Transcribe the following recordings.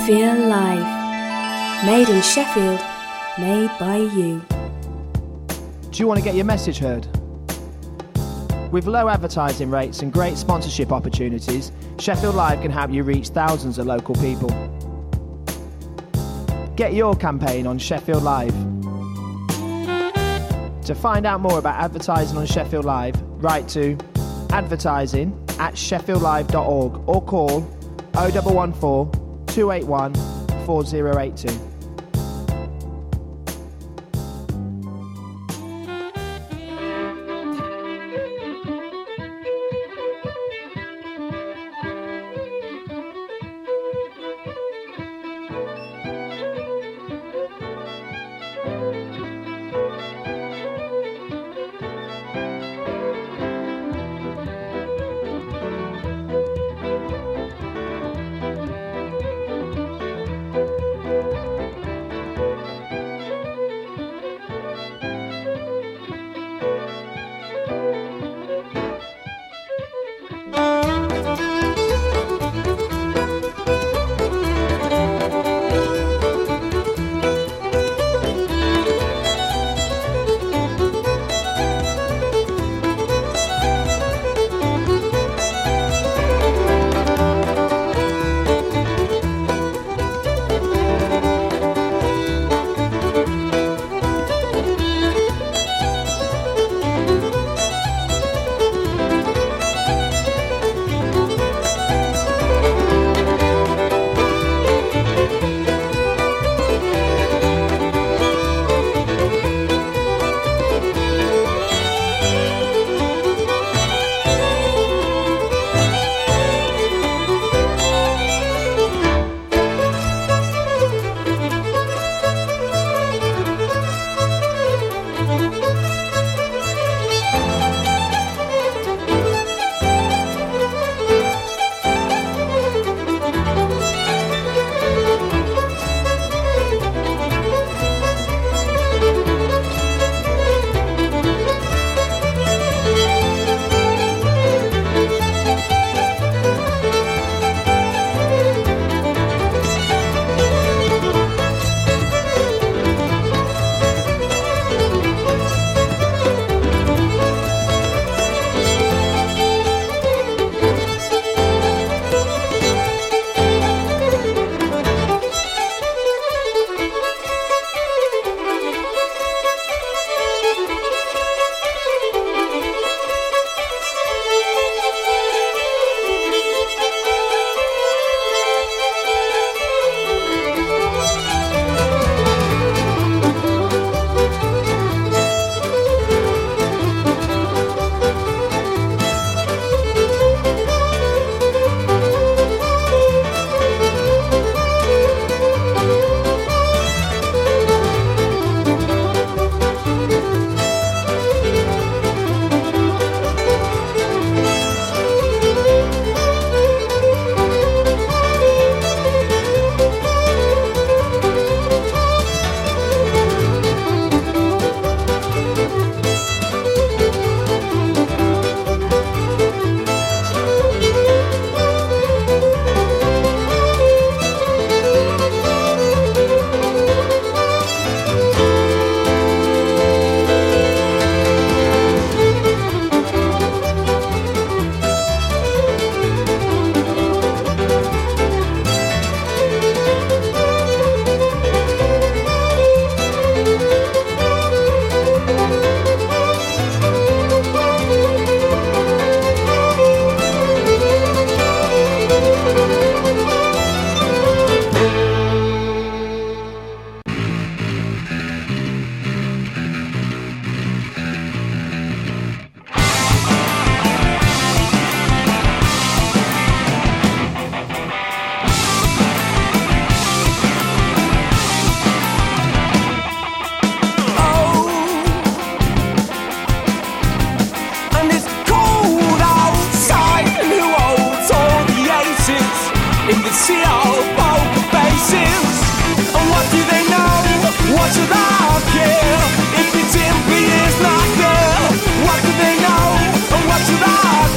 Sheffield Live. Made in Sheffield, made by you. Do you want to get your message heard? With low advertising rates and great sponsorship opportunities, Sheffield Live can help you reach thousands of local people. Get your campaign on Sheffield Live. To find out more about advertising on Sheffield Live, write to advertising@sheffieldlive.org or call 0114 281 4082.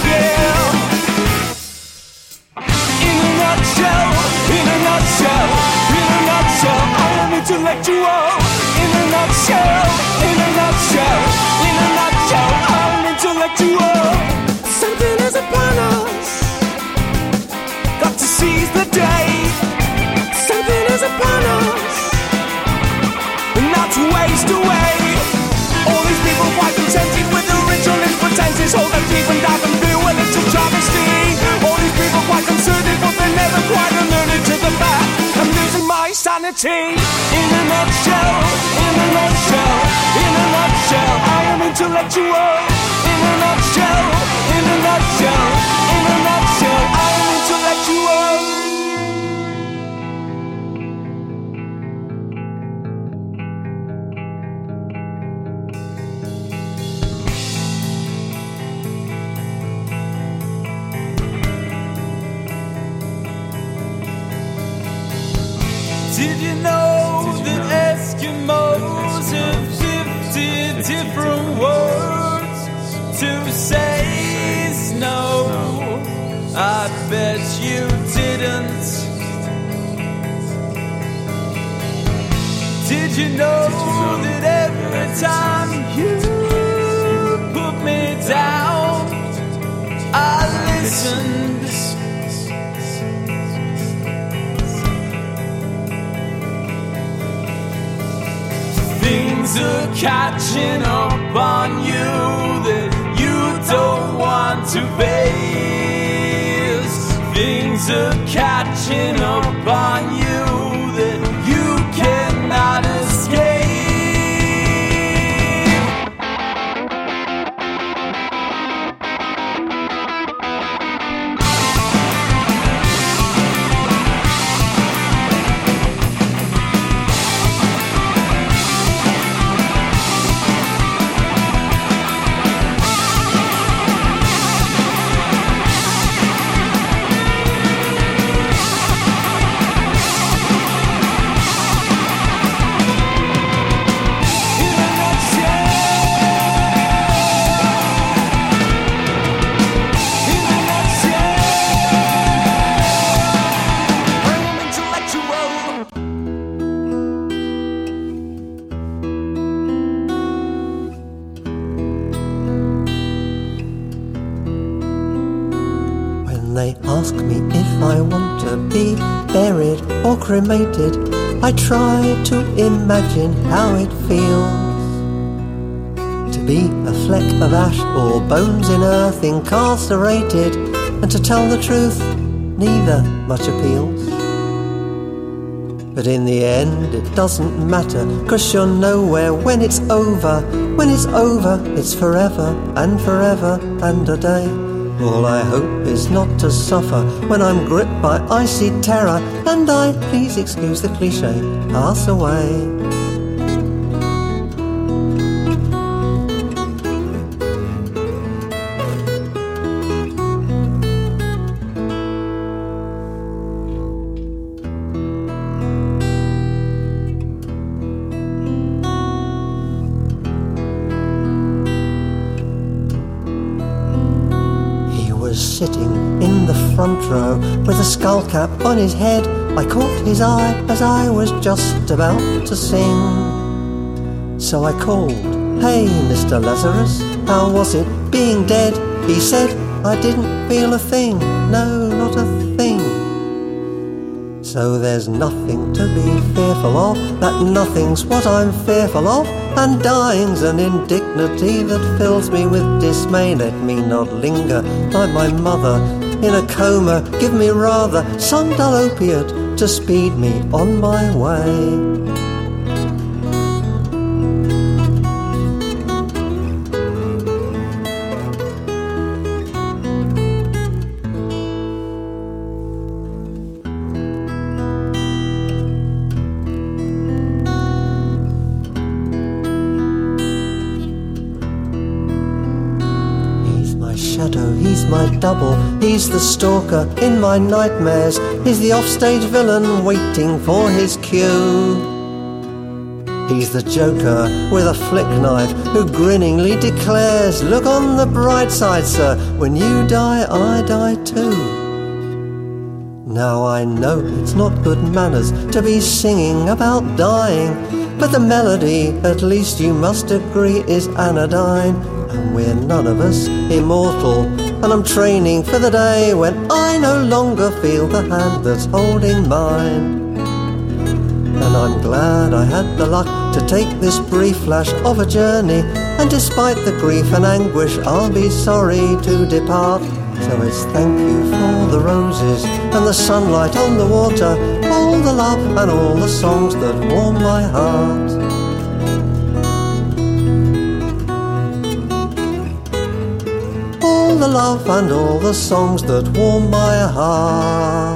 In a nutshell, intellectual. In a nutshell, in a nutshell, in a nutshell, I'm intellectual. Something is upon us, got to seize the day. Something is upon us, not to waste away. All these people quite contented with the ritualist pretenses, hold their teeth and dive and feel a little travesty. All these people quite concerted, but they're never quite alerted to the fact I'm losing my sanity. In a nutshell, in a nutshell, in a nutshell, I am intellectual. In a nutshell, in a nutshell, in a nutshell, I am intellectual. Did you know that Eskimos have 50 different words to say snow? I bet you didn't. Did you know that every time you put me down, I listened? Things are catching up on you that you don't want to face. Things are catching up on you that you cannot escape. They ask me if I want to be buried or cremated. I try to imagine how it feels to be a fleck of ash or bones in earth incarcerated. And to tell the truth, neither much appeals. But in the end it doesn't matter, 'cause you're nowhere when it's over. When it's over, it's forever and forever and a day. All I hope is not to suffer when I'm gripped by icy terror, and I, please excuse the cliche, pass away. Sitting in the front row with a skull cap on his head, I caught his eye as I was just about to sing. So I called, "Hey, Mr. Lazarus, how was it being dead?" He said, "I didn't feel a thing, no, not a thing." So there's nothing to be fearful of, that nothing's what I'm fearful of, and dying's an indignity that fills me with dismay. Let me not linger like my mother in a coma, give me rather some dull opiate to speed me on my way. He's my double, he's the stalker in my nightmares, he's the offstage villain waiting for his cue. He's the joker with a flick knife who grinningly declares, "Look on the bright side, sir, when you die, I die too." Now I know it's not good manners to be singing about dying, but the melody, at least you must agree, is anodyne. And we're none of us immortal, and I'm training for the day when I no longer feel the hand that's holding mine. And I'm glad I had the luck to take this brief flash of a journey, and despite the grief and anguish I'll be sorry to depart. So it's thank you for the roses and the sunlight on the water, all the love and all the songs that warm my heart. All the love and all the songs that warm my heart.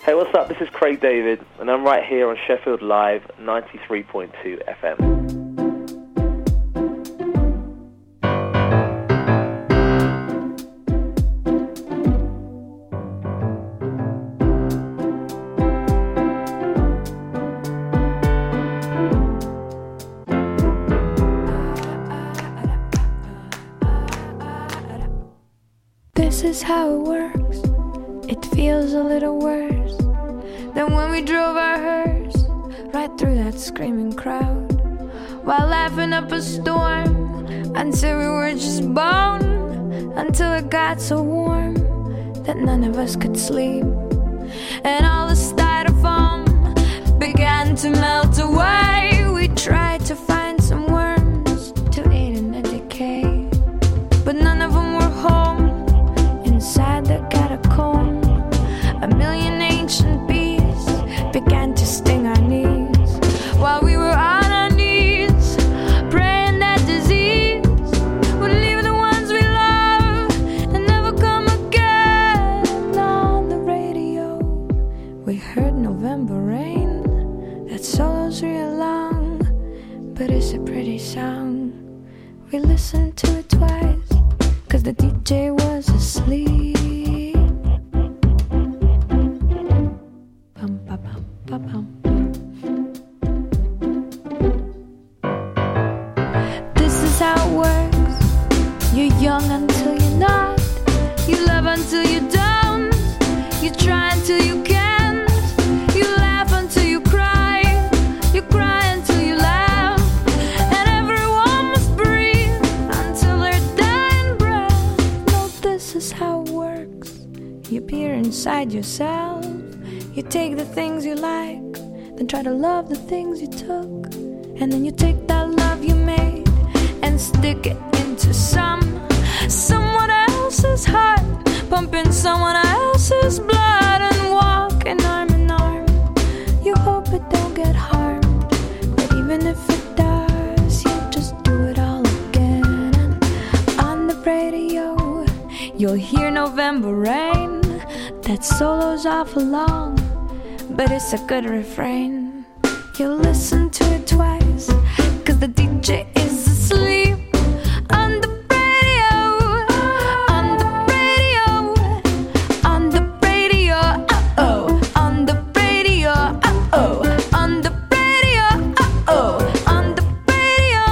Hey, what's up? This is Craig David, and I'm right here on Sheffield Live 93.2 FM. This is how it works. It feels a little worse than when we drove our hearse right through that screaming crowd, while laughing up a storm until we were just bone, until it got so warm that none of us could sleep, and all the styrofoam began to melt away. We tried to find some worms to eat in the decay, but none of them were home. Inside the catacomb, a million ancient bees began to sting our knees, while we were on our knees, praying that disease would leave the ones we love and never come again. On the radio, we heard November Rain. That solo's real long, but it's a pretty song. We listened to it twice, 'cause the DJ was asleep. Bum, ba, bum, ba, bum. This is how it works. You're young until you're not. You love until you don't. You try until you can't. You laugh until you cry. You cry until you laugh. And everyone must breathe until their dying breath. No, this is how it works. You peer inside yourself. You take the things you like, then try to love the things you took. And then you take that love you made and stick it into someone else's heart, pumping someone else's blood, and walking arm in arm. You hope it don't get harmed, but even if it does, you just do it all again. And on the radio, you'll hear November Rain. That solo's awful long, but it's a good refrain. You'll listen to it twice, 'cause the DJ is asleep. On the radio, on the radio, on the radio, uh-oh, on the radio, uh-oh, on the radio, uh-oh, on the radio.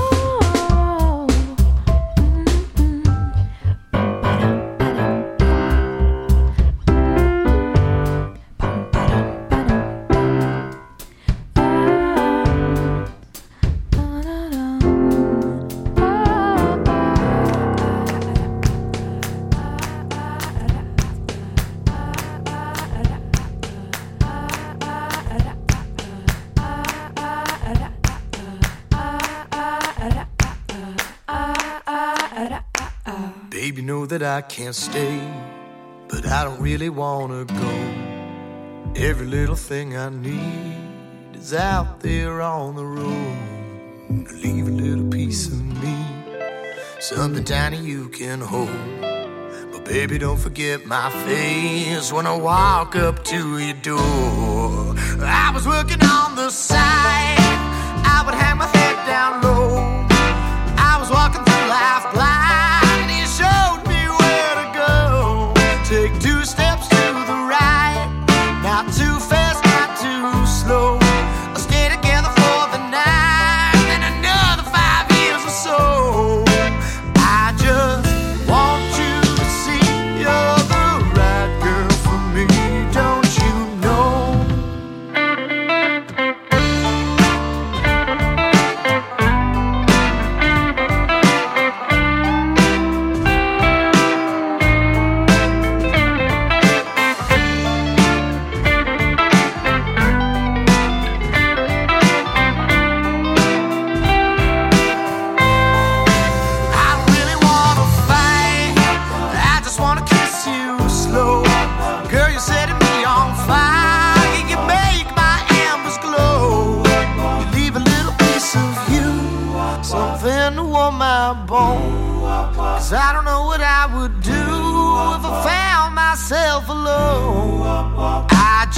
Baby, know that I can't stay, but I don't really wanna go. Every little thing I need is out there on the road. Leave a little piece of me, something tiny you can hold. But baby, don't forget my face when I walk up to your door. I was working on the side, I would hang my head down low. I was walking through life blind, and you showed me where to go. Take 2 steps to the right, not too fast, not too slow. I'll stay together for the night, and another 5 years or so. I just want you to see you're the right girl for me, don't you know? bone. 'Cause I don't know what I would do if I found myself alone. I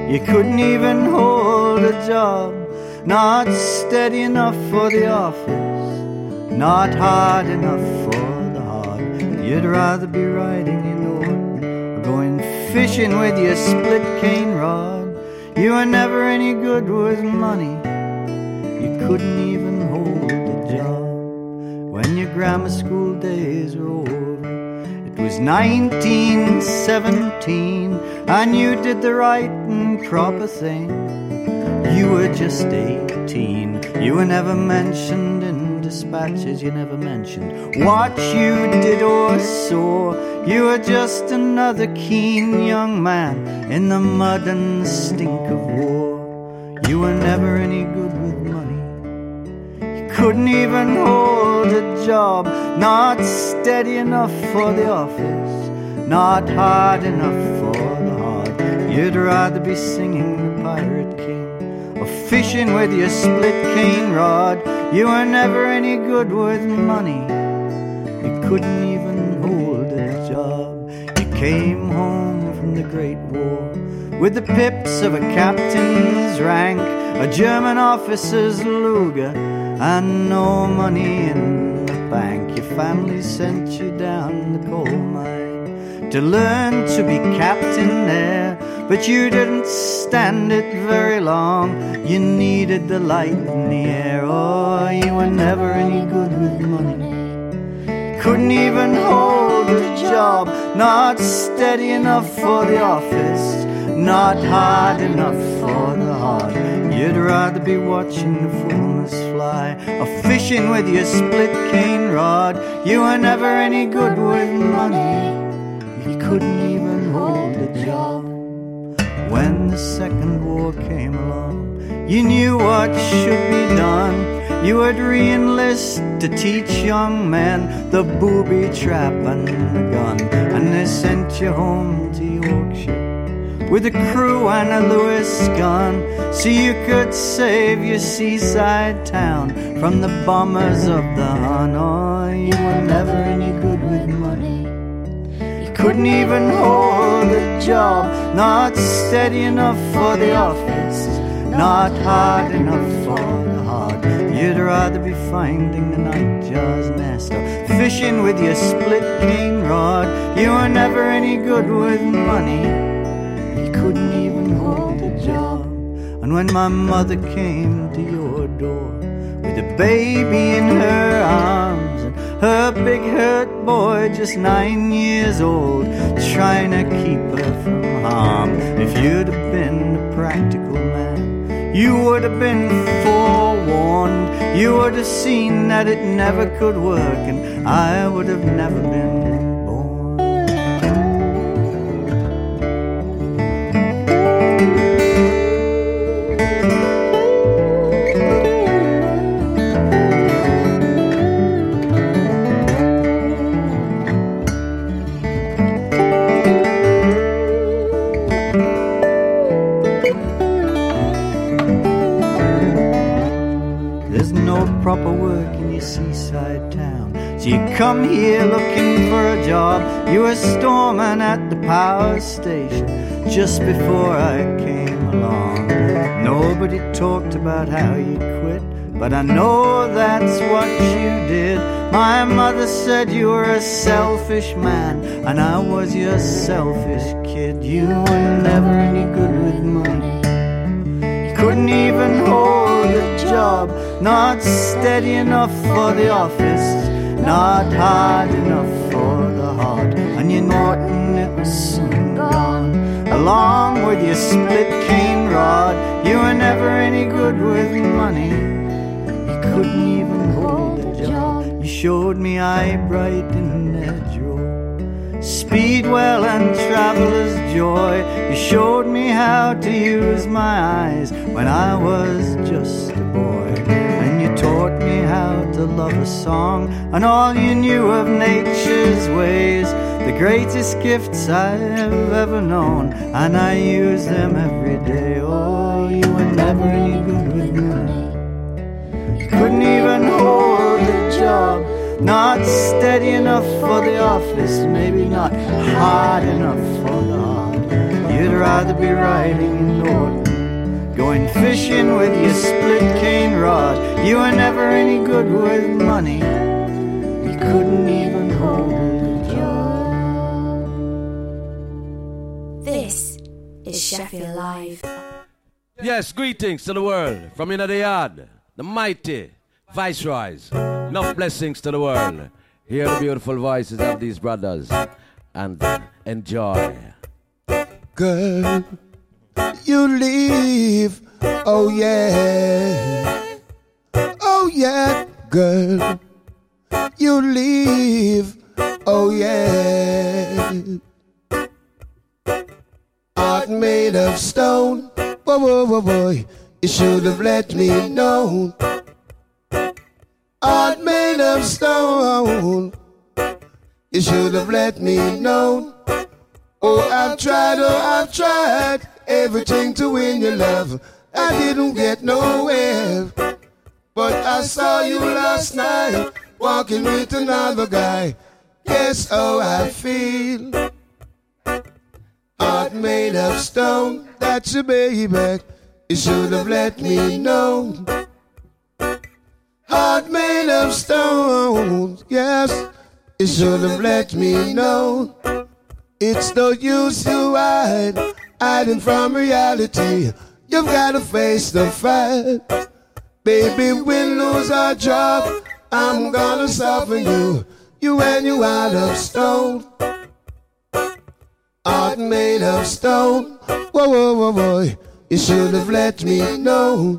You couldn't even hold a job, not steady enough for the office, not hard enough for the hard. You'd rather be riding in Orton or going fishing with your split cane rod. You were never any good with money. You couldn't even hold a job. When your grammar school days were over, it was 1917, and you did the right and proper thing. You were just 18. You were never mentioned in dispatches. You never mentioned what you did or saw. You were just another keen young man in the mud and the stink of war. You were never any good with money. You couldn't even hold a job, not steady enough for the office, not hard enough for the hard. You'd rather be singing the Pirate King or fishing with your split cane rod. You were never any good with money. You couldn't even hold a job. You came home from the Great War with the pips of a captain's rank, a German officer's Luger, and no money in the bank. Your family sent you down the coal mine to learn to be captain there, but you didn't stand it very long. You needed the light in the air. Oh, you were never any good with money. Couldn't even hold a job, not steady enough for the office, not hard enough for the hard. You'd rather be watching the fulmars fly or fishing with your split cane rod. You were never any good with money. You couldn't even hold a job. When the Second War came along, you knew what should be done. You would re-enlist to teach young men the booby trap and the gun. And they sent you home to Yorkshire with a crew and a Lewis gun, so you could save your seaside town from the bombers of the Hun. Oh, you were never any good with money. Couldn't even hold a job, not steady enough for the office, not hard enough for the hard. You'd rather be finding the nightjar's nest or fishing with your split cane rod. You were never any good with money. You couldn't even hold a job. And when my mother came to your door with a baby in her arms and her big hurt boy just 9 years old, trying to keep her from harm, if you'd have been a practical man, you would have been forewarned. You would have seen that it never could work, and I would have never been born. Proper work in your seaside town, so you come here looking for a job. You were storming at the power station just before I came along. Nobody talked about how you quit, but I know that's what you did. My mother said you were a selfish man, and I was your selfish kid. You were never any good with money. You couldn't even hold a job, not steady enough for the office, not hard enough for the hard. And you Norton, it was soon gone, along with your split cane rod. You were never any good with money. You couldn't even hold a job. You showed me Eyebright in Edgerow, Speedwell and Traveller's Joy. You showed me how to use my eyes when I was just a boy. And you taught me how to love a song and all you knew of nature's ways. The greatest gifts I've ever known, and I use them every day. Oh, you were never any good with money. You couldn't even hold a job, not steady enough for the office, maybe not hard enough for the hard. You'd rather be riding in going fishing with your split cane rod. You were never any good with money. You couldn't even hold a job. This is Sheffield Live. Yes, greetings to the world from in the yard, the mighty Viceroys. Enough blessings to the world. Hear the beautiful voices of these brothers and enjoy. Girl, you leave, oh yeah, oh yeah, girl, you leave, oh yeah. Heart made of stone, whoa, whoa, whoa, boy, you should have let me know. Heart made of stone, you should have let me know. Oh, I've tried everything to win your love. I didn't get nowhere, but I saw you last night walking with another guy. Guess how I feel. Heart made of stone, that's your baby. You should have let me know. Heart made of stone, yes, you should have let me know. It's no use you hiding from reality. You've got to face the fact. Baby, we'll lose our job. I'm gonna suffer you. You and you out of stone. Heart made of stone. Whoa, whoa, whoa, boy. You should have let me know.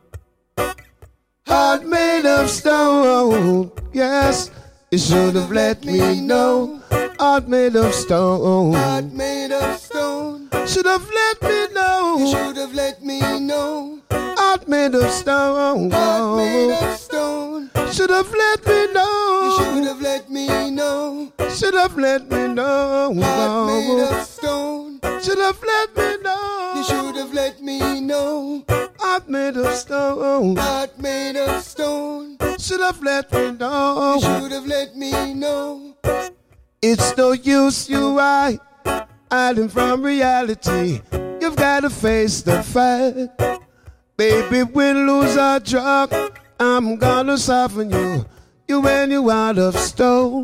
Heart made of stone. Yes, you should have let me know. Heart made of stone. Heart made of stone. Should have let me know. You should have let me know. Heart made of stone. Heart made of stone. Should have let me know. You should have let me know. Should have let me know. Heart made of stone. Should have let me know. You should have let me know. Heart made of stone. Heart made of stone. Should have let me know. You should have let me know. It's no use you hiding from reality. You've got to face the fact. Baby, we'll lose our job. I'm gonna soften you. You and you out of stone.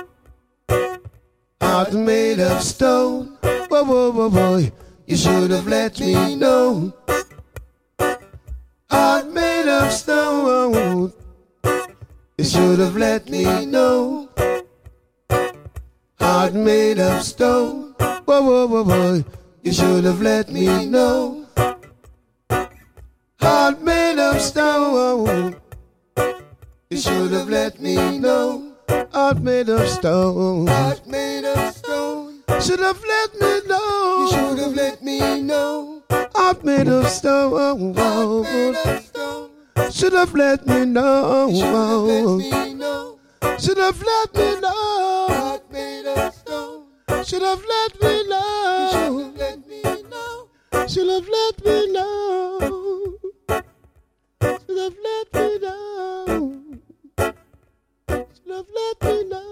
Heart made of stone. Whoa, whoa, whoa, boy. You should have let me know. Heart made of stone. You should have let me know. Heart made of stone. Whoa, whoa, whoa, boy. You should have let me know. Heart made of stone. You should have let me know. Heart made of stone. Heart made of stone. Should have let me know. You should have let me know. Heart made of stone. Heart made of stone. Should have let me know. You should have let me know. Should have let me know. Heart made of stone. Should have let me know. You should have let me know. Should have let me know. Should have let me know. Should have let me know.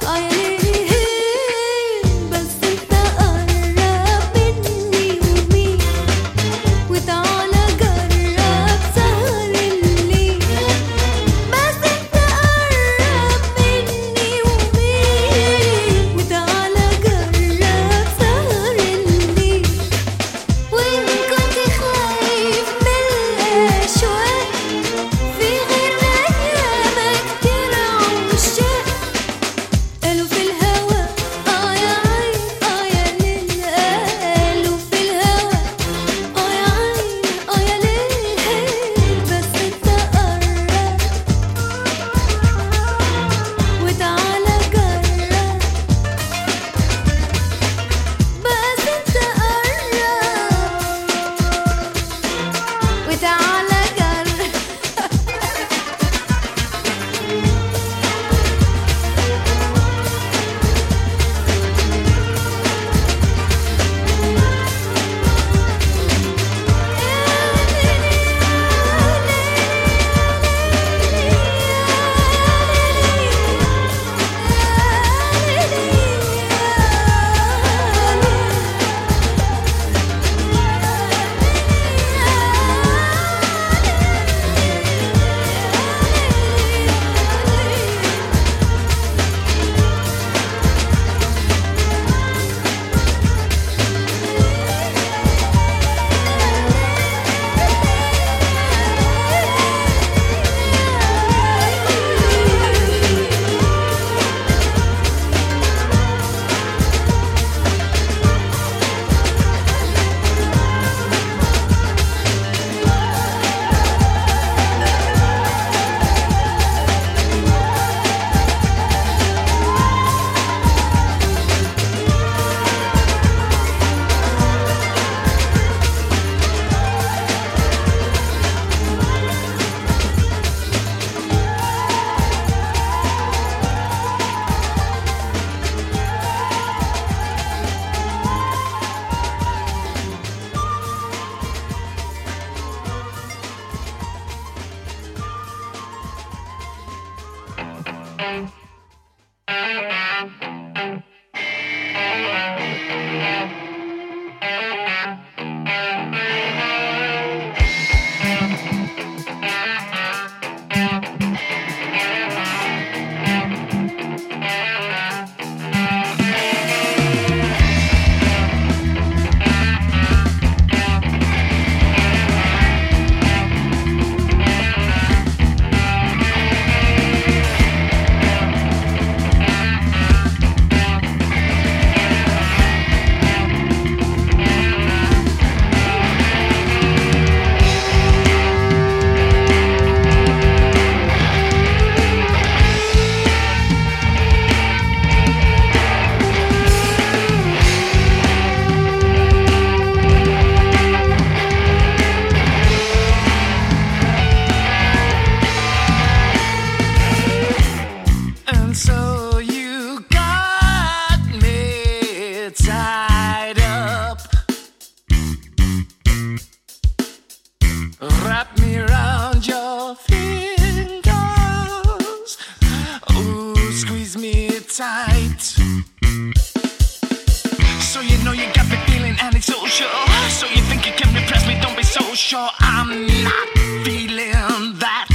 sure I'm not feeling that.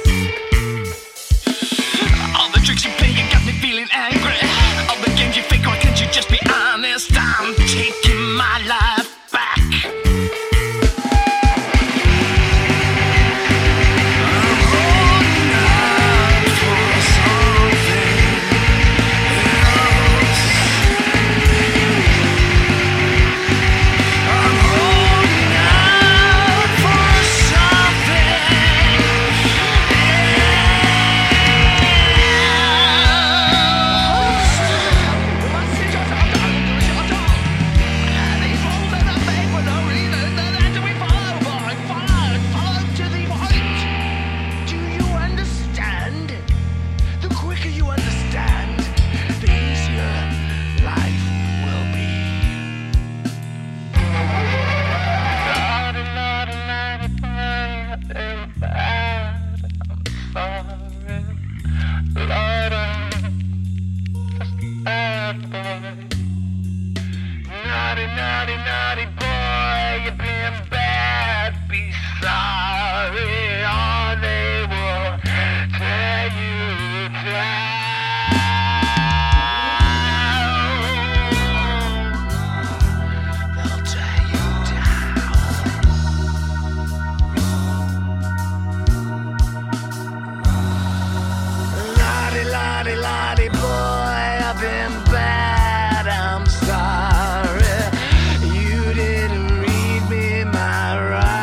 All the tricks you play, you got me feeling angry. All the games you fake, or can't you just be honest? I'm taking my life back. I'm Naughty, naughty, naughty boy, you've been bad. Be sorry, or they will tear you down. They'll tear you down. Naughty, naughty, naughty boy, I've been bad. I'm sorry. You didn't read me my rights.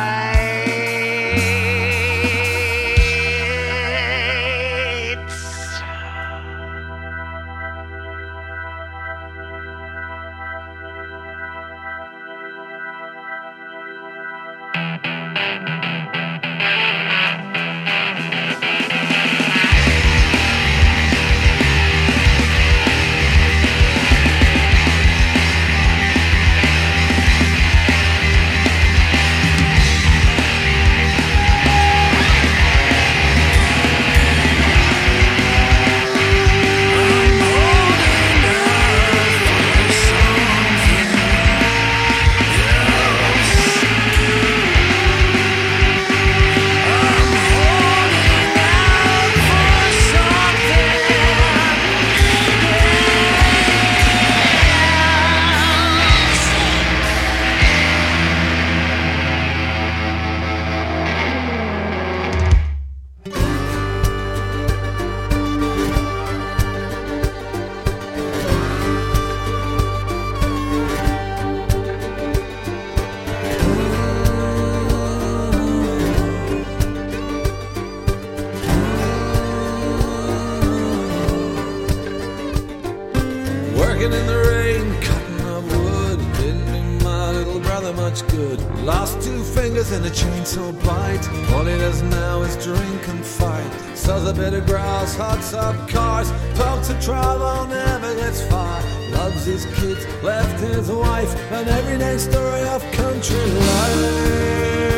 Working in the rain, cutting up wood, didn't do my little brother much good. Lost 2 fingers in a chainsaw bite. All he does now is drink and fight. Sells a bit of grass, hots up cars, talks to travel, never gets far. Loves his kids, left his wife, an everyday story of country life.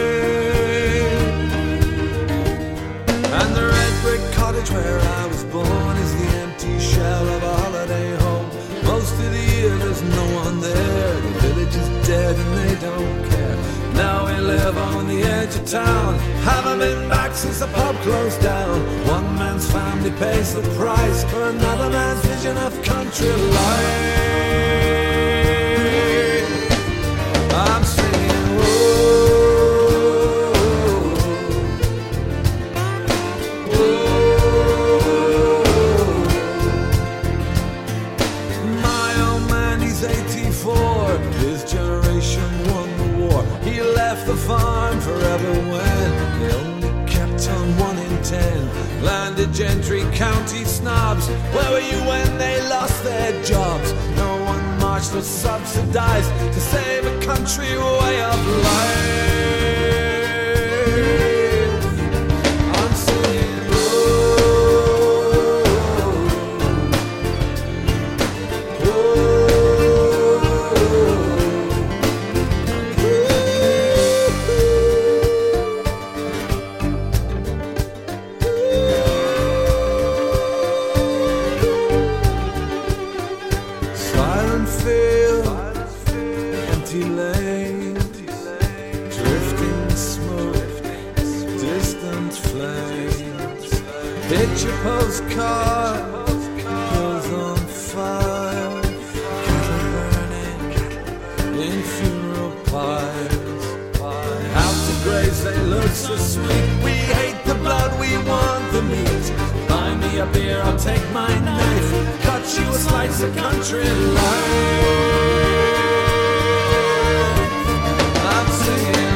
And the red brick cottage where I was born is the empty shell of a holiday home. Most of the year there's no one there. The village is dead and they don't care. Now we live on the edge of town. Haven't been back since the pub closed down. One man's family pays the price for another man's vision of country life. I'm singing, whoa. His generation won the war. He left the farm forever when they only kept on 1 in 10. Landed gentry, county snobs. Where were you when they lost their jobs? No one marched or subsidized to save a country way of life. I'm singing, picture postcard goes on fire, cattle burning in funeral pyres. Out to graves they look so sweet. We hate the blood, we want the meat. Buy me a beer, I'll take my knife, cut you a slice of country life. I'm singing.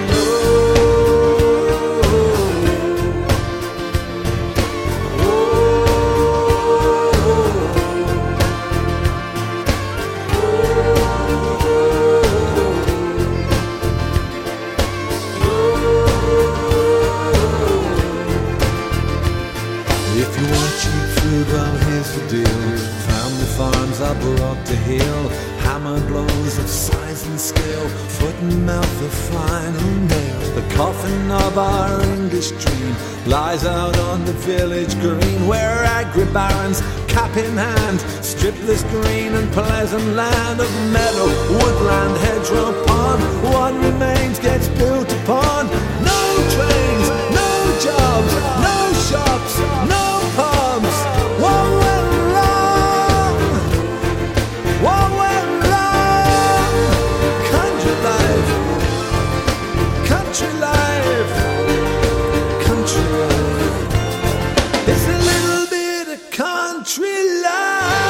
Well, here's the deal. Family farms are brought to heel. hammer blows of size and skill, foot and mouth the final nail. The coffin of our English dream lies out on the village green, where agri-barons, cap in hand, strip this green and pleasant land of meadow, woodland, hedgerow, pond. What remains gets built upon. No trains, no jobs, no shops, no pubs. What went wrong? What went wrong? Country life, country life, country life. It's a little bit of country life.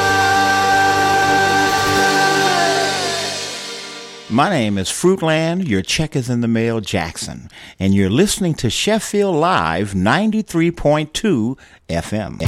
My name is Fruitland, your check is in the mail, Jackson, and you're listening to Sheffield Live 93.2 FM.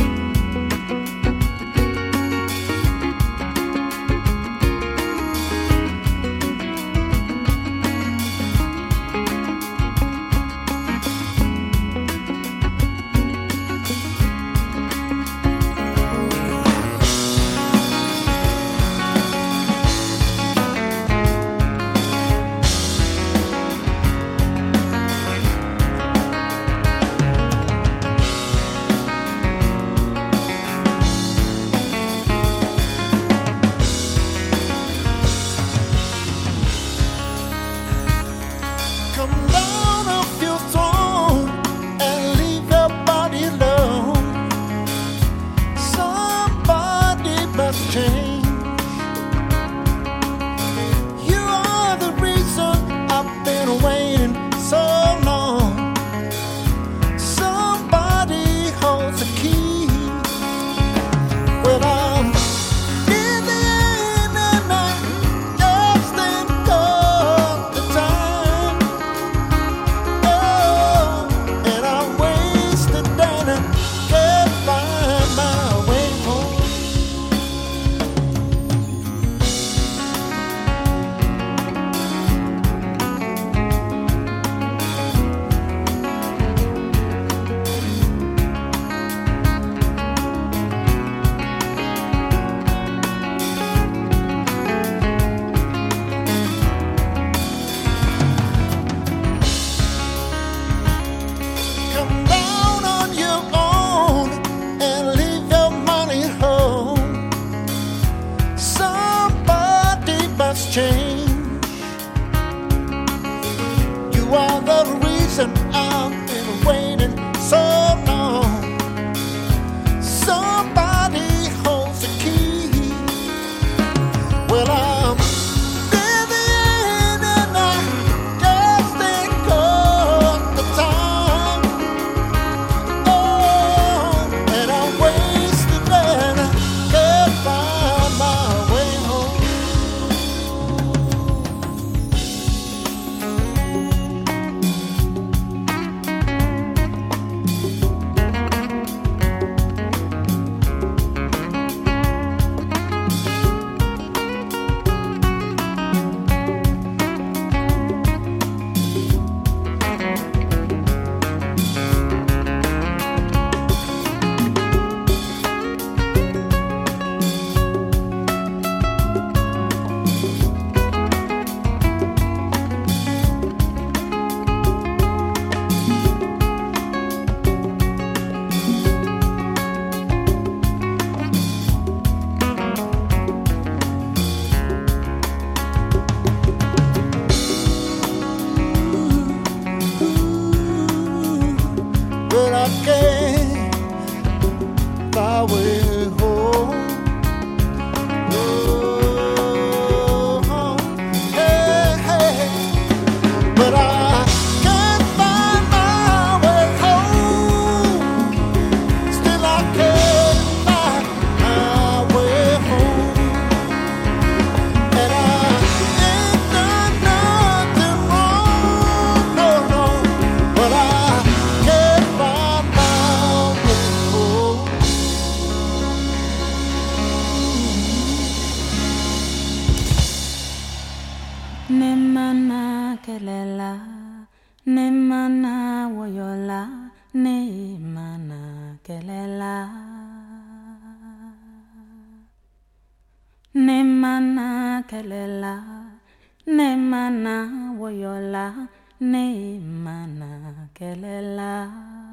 Ne mana kelela, ne mana woyola, ne mana kelela.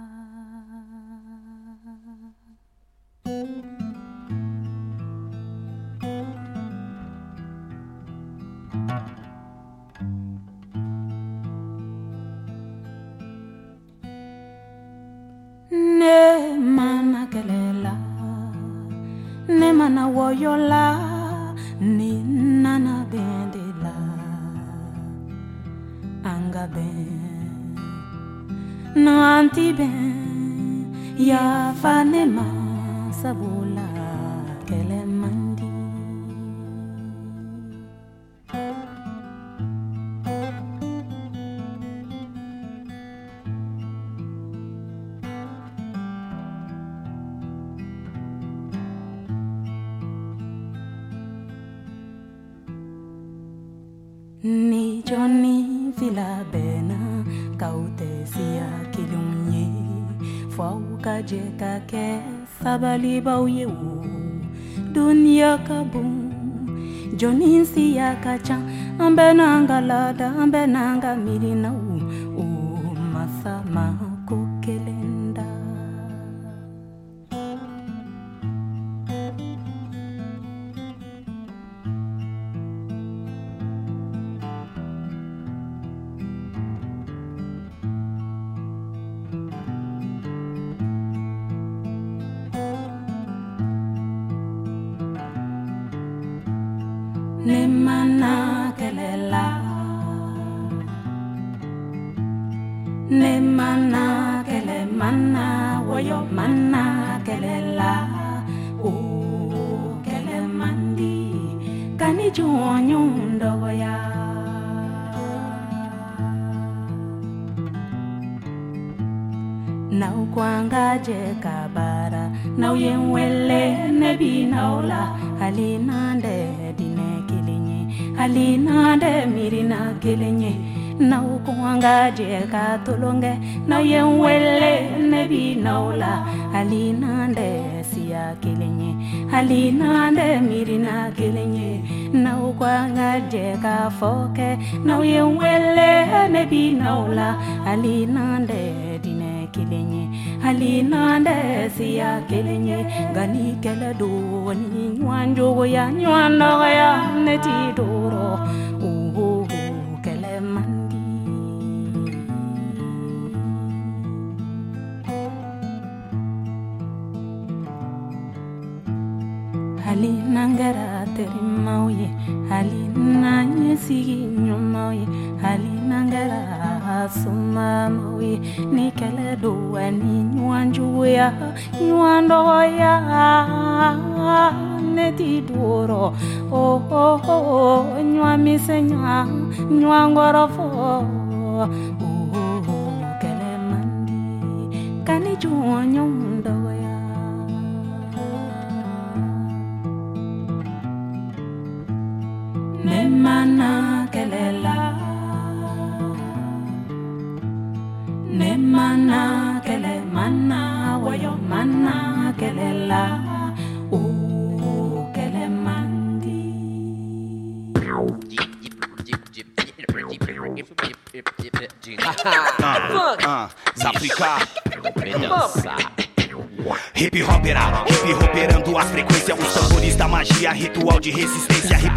Ne mana kelela, ne mana woyola, ni nana bendela, anga ben, no anti ben, ya fanema sabula kele mandi. Ni Johnny Villa Bena kaute sia kilumye fauka jeka ke sabali bauye u dunia kabum Johnny sia kacha ambena ngalada ambena ngamirina u masama kokelenda. Ne mana kelela, ne mana kele mana woyo mana kelela, o kele mandi kani juonyundo ya. Nau kwanga je kabara, nau yenwele nebi naula, alinande dine kilinye, alinande mirina kilinye. Nau kwanga je katulunge, nau yenwele nebi naula, alinande siya kilinye, alinande mirina kilinye. Nau kwanga je kafoke, nau yenwele nebi naula, alinande dine kilinye, alinande siya kilinye. Gani kele do ni nywanjo ya nywana ya neti doro kele mandi. Alinangara terimauye, alinanyesi nyumaye, alinangara sumamauye, ni kele do ni nywanjo ya nyando ya neti doro nywa senya nywangorofo kele mandi kani juonyundo ya. Ne mana kelela, ne mana kele mana woyo mana kelela, kele mandi. Saprica. Hip hoperando as frequências, os tambores da magia, ritual de resistência. Hip